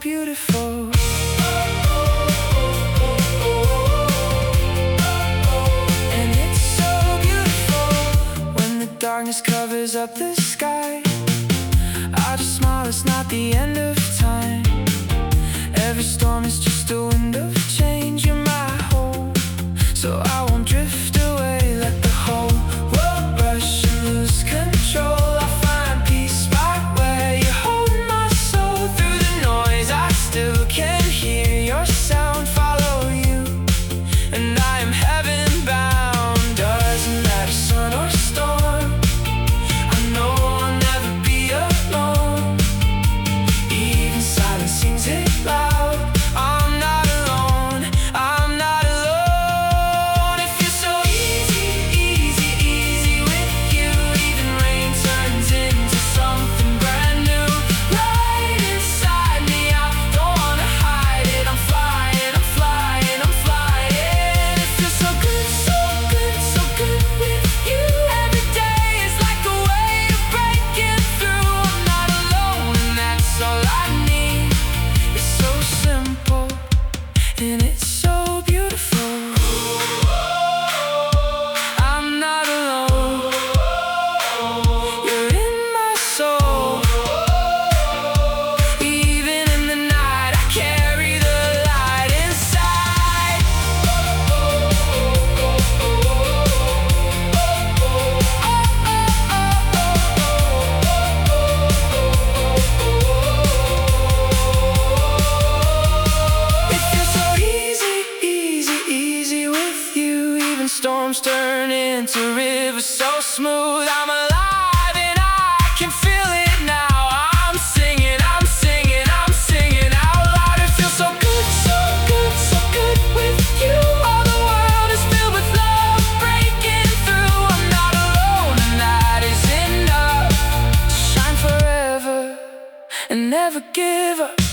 beautiful. And it's so beautiful when the darkness covers up the sky. I just smile, it's not the end of time. Every storm is just a wind of change. You're my home, so I won't drift away. Let the whole world rush and lose control. I find peace right where you hold my soul. Through the noise I still can hear your sound. Follow you and I am heaven bound. Doesn't matter sun or storm, I know I'll never be alone. Even silence sings it loud. I'm not alone, I'm not alone. It feels so easy, easy, easy with you. Even rain turns into something brand new. Right inside me, I don't wanna hide it. I'm flying, I'm flying, I'm flying. It feels so good, so good, so good with you. Every day is like a wave breaking through. I'm not alone and that's all I need. It's so simple and it's so beautiful. I'm not alone, you're in my soul. Even in the night I carry the light inside. It feels so easy, easy, easy with you. Even storms turn into rivers so smooth. I'm alive and I can feel it now. I'm singing, I'm singing, I'm singing out loud. It feels so good, so good, so good with you. All the world is filled with love breaking through. I'm not alone and that is enough. Shine forever and never give up.